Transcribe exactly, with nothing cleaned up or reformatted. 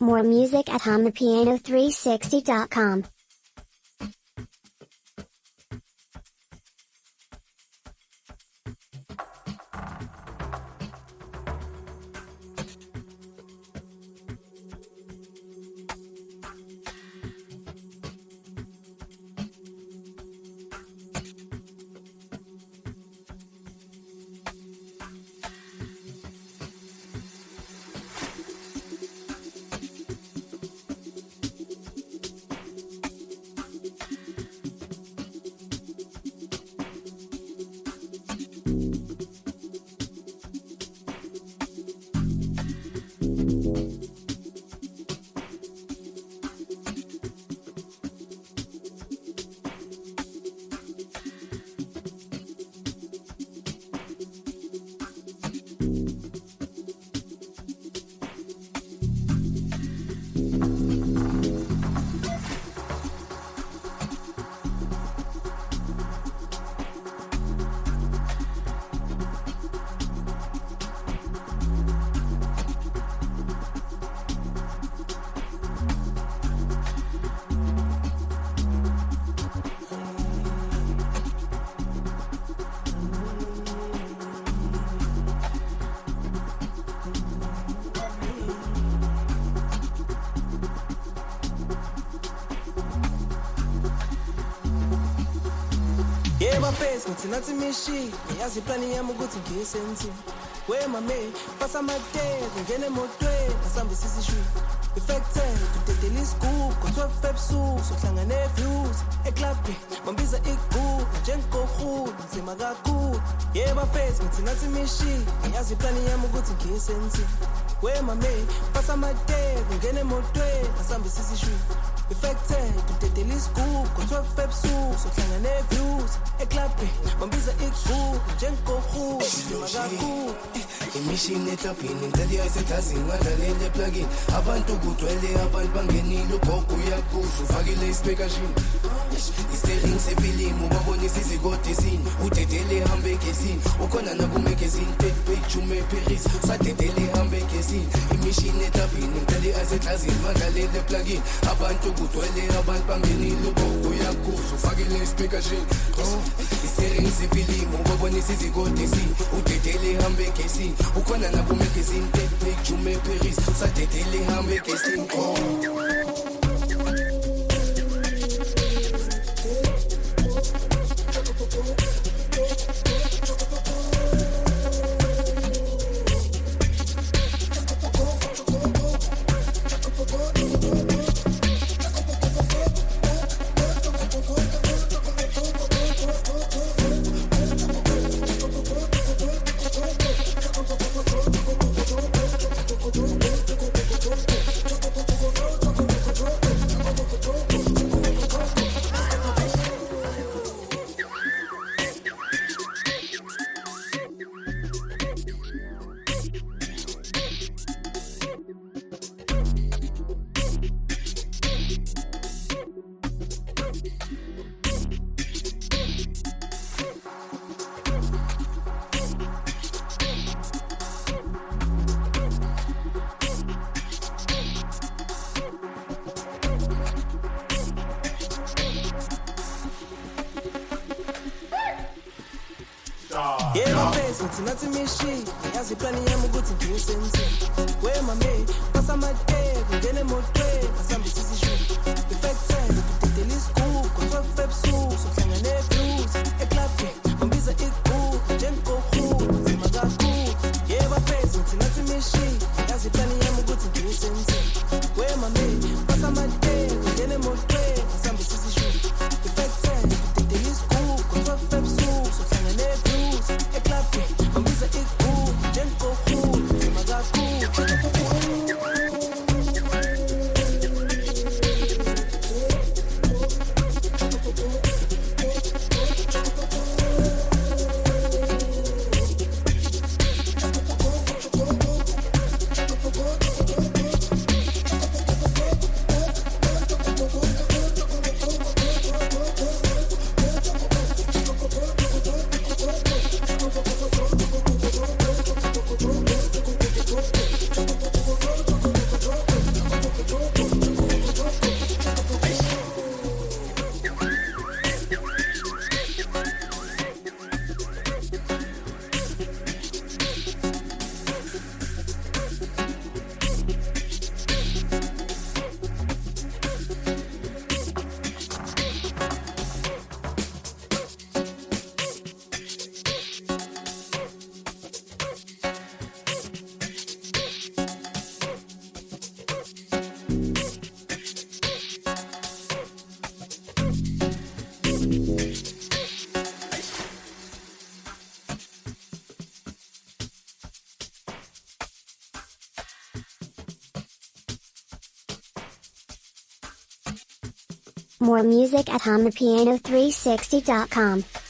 More music at hum the piano three sixty dot com. Face ngithi nathi mishi ngiyazi iplani yami ukuthi ngiyisenzi we mame fasa made ngene emotweni asambe sisishwi effected kudedela isigubhu twelve febsu sohlangane views eclub mambiza iguru njengokhulu nzima kakhulu yeba face ngithi nathi mishi ngiyazi iplani yami ukuthi ngiyisenzi we mame fasa made ngene emotweni asambe sisishwi effected kudedela isigubhu twelve febsu sohlangane views eclub mambiza iguru njengokhulu nzima kakhulu imishini etapini ngicela ayisethazini ngadlalele plugin abantu kugcwele abantu bangenile ugogo uyakuzwa ufakile ispeaker shini isteering sefilimu ubabonisa izikode esini udedele ehambe egezini ukhona nakumagazini page umeParis sadedele ehambe egezini imishini etapini ngicela ayisethazini ngadlalele plugin abantu kugcwele abantu bangenile ugogo uyakuzwa ufakile ispeaker shini isteering sefilimu ubabonisa izikode esini udedele ehambe egezini ukhona nakumagazini page umeParis sadedele ehambe egezini Nathi mishi yazi plani yami ukuthi ngiyisenzi we mame fasa made ngene emotweni asambe sisishwi effected kudedela isigubhu twelve febsu sohlangane views eclub mambiza iguru njengokhulu nzima kakhulu yeba face ngithi nathi mishi yazi plani yami ukuthi ngiyisenzi we mame fasa made ngene emotweni asambe sisishwi effected kudedela isigubhu twelve febsu sohlangane views eclub mambiza iguru njengokhulu nzima kakhulu More music at hum the piano three sixty dot com.